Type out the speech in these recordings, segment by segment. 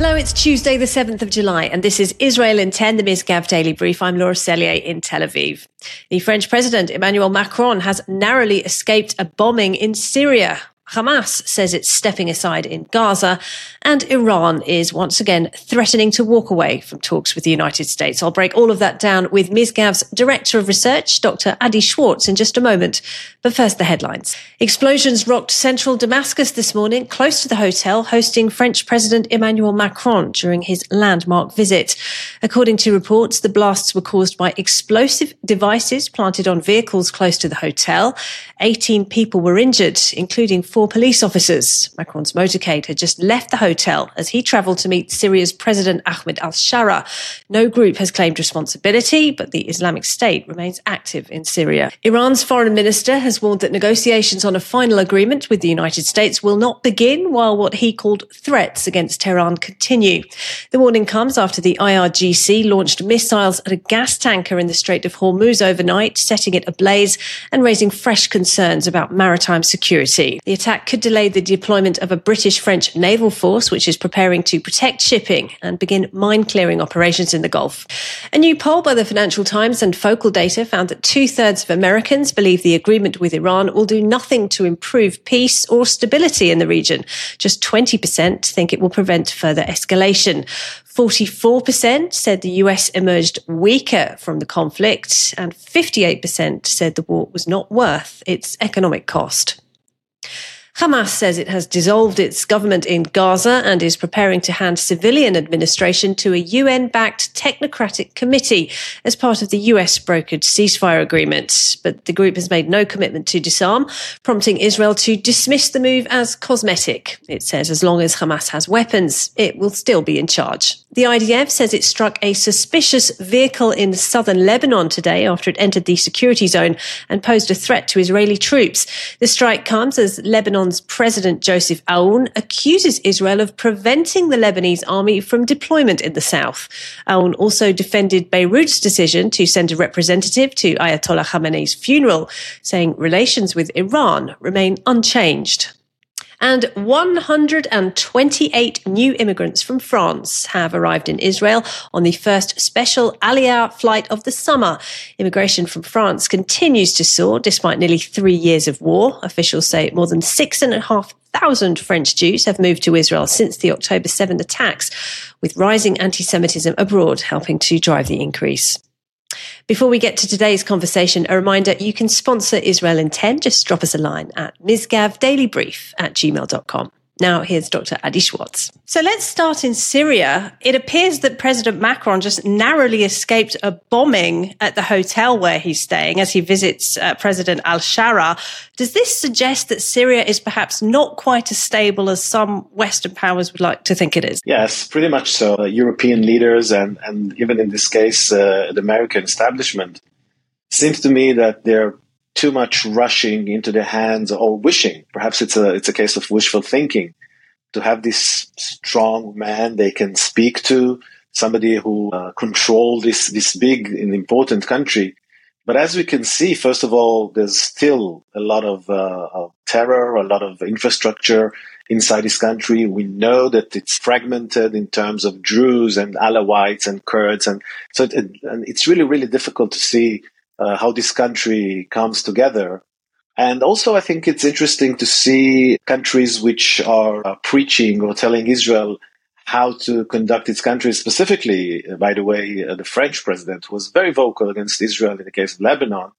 Hello, it's Tuesday the 7th of July and this is Israel in 10, the Misgav Daily Brief. I'm Laura Sellier in Tel Aviv. The French President Emmanuel Macron has narrowly escaped a bombing in Syria. Hamas says it's stepping aside in Gaza, and Iran is once again threatening to walk away from talks with the United States. I'll break all of that down with Misgav's Director of Research, Dr. Adi Schwartz, in just a moment. But first, the headlines. Explosions rocked central Damascus this morning, close to the hotel hosting French President Emmanuel Macron during his landmark visit. According to reports, the blasts were caused by explosive devices planted on vehicles close to the hotel. 18 people were injured, including 4 police officers. Macron's motorcade had just left the hotel as he travelled to meet Syria's President Ahmed al-Shara. No group has claimed responsibility, but the Islamic State remains active in Syria. Iran's foreign minister has warned that negotiations on a final agreement with the United States will not begin while what he called threats against Tehran continue. The warning comes after the IRGC launched missiles at a gas tanker in the Strait of Hormuz overnight, setting it ablaze and raising fresh concerns about maritime security. The attack could delay the deployment of a British-French naval force, which is preparing to protect shipping and begin mine-clearing operations in the Gulf. A new poll by the Financial Times and Focal Data found that 2/3 of Americans believe the agreement with Iran will do nothing to improve peace or stability in the region. Just 20% think it will prevent further escalation. 44% said the US emerged weaker from the conflict, and 58% said the war was not worth its economic cost. Hamas says it has dissolved its government in Gaza and is preparing to hand civilian administration to a UN-backed technocratic committee as part of the US-brokered ceasefire agreement. But the group has made no commitment to disarm, prompting Israel to dismiss the move as cosmetic. It says as long as Hamas has weapons, it will still be in charge. The IDF says it struck a suspicious vehicle in southern Lebanon today after it entered the security zone and posed a threat to Israeli troops. The strike comes as Lebanon's President Joseph Aoun accuses Israel of preventing the Lebanese army from deployment in the south. Aoun also defended Beirut's decision to send a representative to Ayatollah Khamenei's funeral, saying relations with Iran remain unchanged. And 128 new immigrants from France have arrived in Israel on the first special Aliyah flight of the summer. Immigration from France continues to soar despite nearly 3 years of war. Officials say more than 6,500 French Jews have moved to Israel since the October 7 attacks, with rising anti-Semitism abroad helping to drive the increase. Before we get to today's conversation, a reminder, you can sponsor Israel in 10. Just drop us a line at misgavdailybrief@gmail.com. Now, here's Dr. Adi Schwartz. So let's start in Syria. It appears that President Macron just narrowly escaped a bombing at the hotel where he's staying as he visits President al-Shara. Does this suggest that Syria is perhaps not quite as stable as some Western powers would like to think it is? Yes, pretty much so. European leaders and even in this case, the American establishment, seems to me that they're too much rushing into the hands or wishing. Perhaps it's a case of wishful thinking to have this strong man they can speak to, somebody who control this big and important country. But as we can see, first of all, there's still a lot of terror, a lot of infrastructure inside this country. We know that it's fragmented in terms of Druze and Alawites and Kurds, and so it's really, really difficult to see how this country comes together. And also, I think it's interesting to see countries which are preaching or telling Israel how to conduct its country. Specifically, by the way, the French president was very vocal against Israel in the case of Lebanon.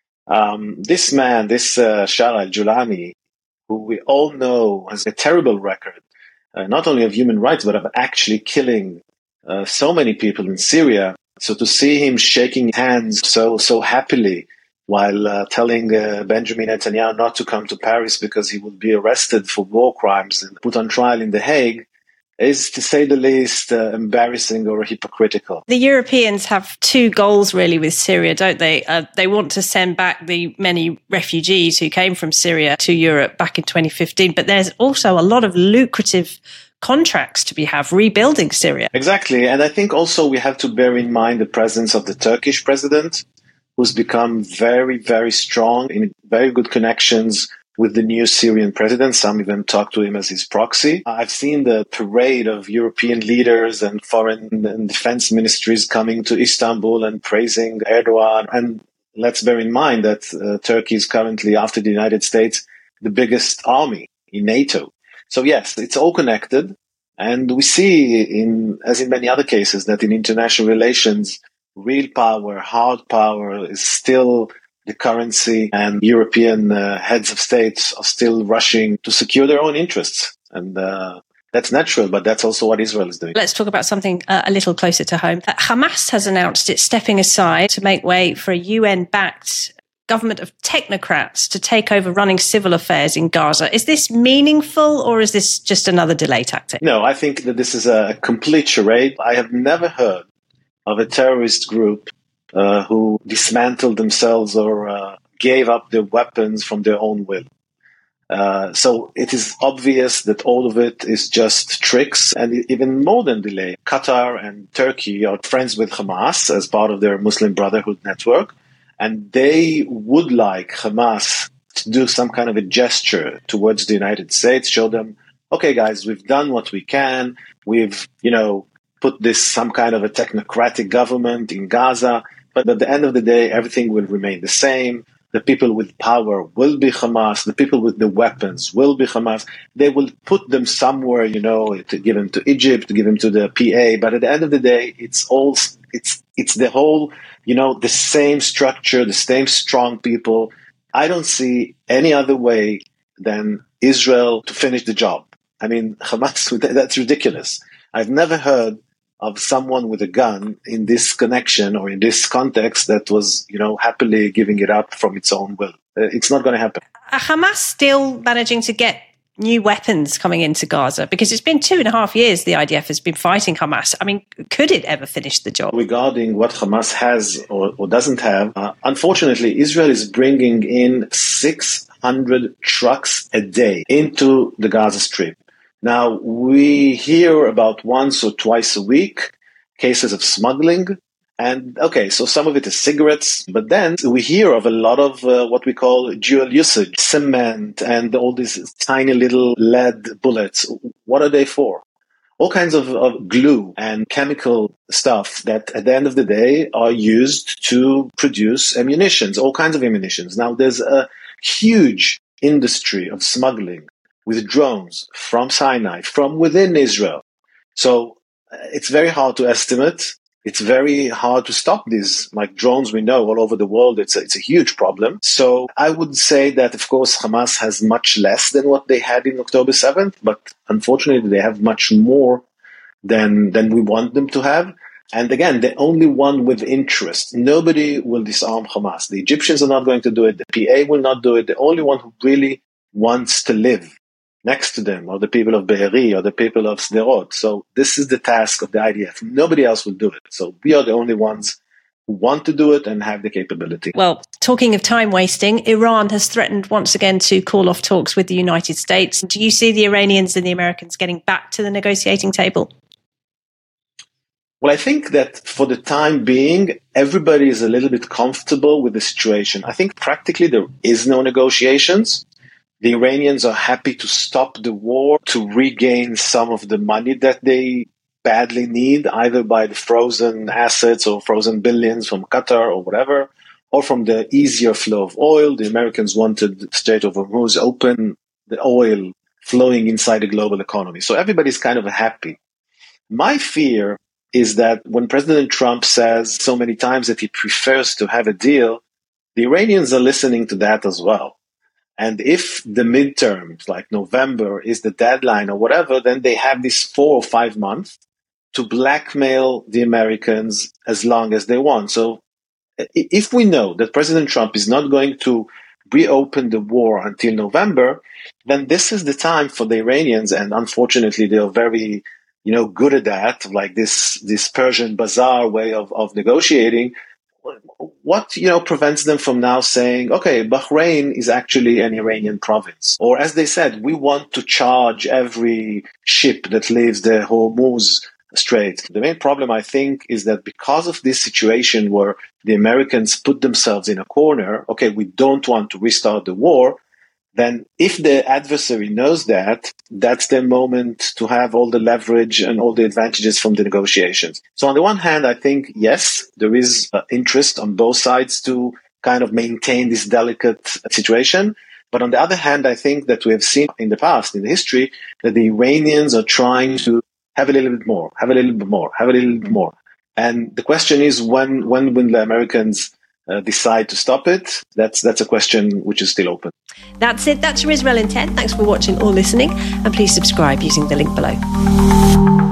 This man, Shara al-Julani, who we all know has a terrible record, not only of human rights, but of actually killing so many people in Syria. So to see him shaking hands so happily while telling Benjamin Netanyahu not to come to Paris because he will be arrested for war crimes and put on trial in The Hague is, to say the least, embarrassing or hypocritical. The Europeans have two goals really with Syria, don't they? They want to send back the many refugees who came from Syria to Europe back in 2015, but there's also a lot of lucrative contracts to have rebuilding Syria. Exactly. And I think also we have to bear in mind the presence of the Turkish president, who's become very, very strong in very good connections with the new Syrian president. Some even talk to him as his proxy. I've seen the parade of European leaders and foreign and defense ministries coming to Istanbul and praising Erdogan. And let's bear in mind that Turkey is currently, after the United States, the biggest army in NATO. So yes, it's all connected. And we see, as in many other cases, that in international relations, real power, hard power is still the currency, and European heads of states are still rushing to secure their own interests. And that's natural, but that's also what Israel is doing. Let's talk about something a little closer to home. Hamas has announced it's stepping aside to make way for a UN-backed government of technocrats to take over running civil affairs in Gaza. Is this meaningful, or is this just another delay tactic? No, I think that this is a complete charade. I have never heard of a terrorist group who dismantled themselves or gave up their weapons from their own will. So it is obvious that all of it is just tricks, and even more than delay. Qatar and Turkey are friends with Hamas as part of their Muslim Brotherhood network, and they would like Hamas to do some kind of a gesture towards the United States, show them, okay, guys, we've done what we can. We've, put this some kind of a technocratic government in Gaza. But at the end of the day, everything will remain the same. The people with power will be Hamas. The people with the weapons will be Hamas. They will put them somewhere, to give them to Egypt, to give them to the PA. But at the end of the day, it's the whole, the same structure, the same strong people. I don't see any other way than Israel to finish the job. I mean, Hamas, that's ridiculous. I've never heard of someone with a gun in this connection or in this context that was, happily giving it up from its own will. It's not going to happen. Are Hamas still managing to get new weapons coming into Gaza? Because it's been 2.5 years the IDF has been fighting Hamas. I mean, could it ever finish the job? Regarding what Hamas has or doesn't have, unfortunately, Israel is bringing in 600 trucks a day into the Gaza Strip. Now, we hear about once or twice a week cases of smuggling. And okay, so some of it is cigarettes, but then we hear of a lot of what we call dual usage, cement and all these tiny little lead bullets. What are they for? All kinds of glue and chemical stuff that at the end of the day are used to produce ammunitions, all kinds of ammunitions. Now, there's a huge industry of smuggling with drones from Sinai, from within Israel. So it's very hard to estimate. It's very hard to stop these, like drones we know all over the world. It's a huge problem. So I would say that, of course, Hamas has much less than what they had in October 7th, but unfortunately they have much more than we want them to have. And again, the only one with interest. Nobody will disarm Hamas. The Egyptians are not going to do it. The PA will not do it. The only one who really wants to live next to them are the people of Be'eri or the people of Sderot. So this is the task of the IDF. Nobody else will do it. So we are the only ones who want to do it and have the capability. Well, talking of time wasting, Iran has threatened once again to call off talks with the United States. Do you see the Iranians and the Americans getting back to the negotiating table? Well, I think that for the time being, everybody is a little bit comfortable with the situation. I think practically there is no negotiations. The Iranians are happy to stop the war, to regain some of the money that they badly need, either by the frozen assets or frozen billions from Qatar or whatever, or from the easier flow of oil. The Americans wanted the Strait of Hormuz open, the oil flowing inside the global economy. So everybody's kind of happy. My fear is that when President Trump says so many times that he prefers to have a deal, the Iranians are listening to that as well. And if the midterms, like November, is the deadline or whatever, then they have these 4 or 5 months to blackmail the Americans as long as they want. So if we know that President Trump is not going to reopen the war until November, then this is the time for the Iranians. And unfortunately, they are very, good at that, like this Persian bazaar way of negotiating. What, prevents them from now saying, okay, Bahrain is actually an Iranian province? Or as they said, we want to charge every ship that leaves the Hormuz Strait. The main problem, I think, is that because of this situation where the Americans put themselves in a corner, okay, we don't want to restart the war, then if the adversary knows that, that's their moment to have all the leverage and all the advantages from the negotiations. So on the one hand, I think, yes, there is interest on both sides to kind of maintain this delicate situation. But on the other hand, I think that we have seen in the past, in the history, that the Iranians are trying to have a little bit more, have a little bit more, have a little bit more. And the question is, when will the Americans decide to stop it? That's a question which is still open. That's it. That's your Israel in 10. Thanks for watching or listening. And please subscribe using the link below.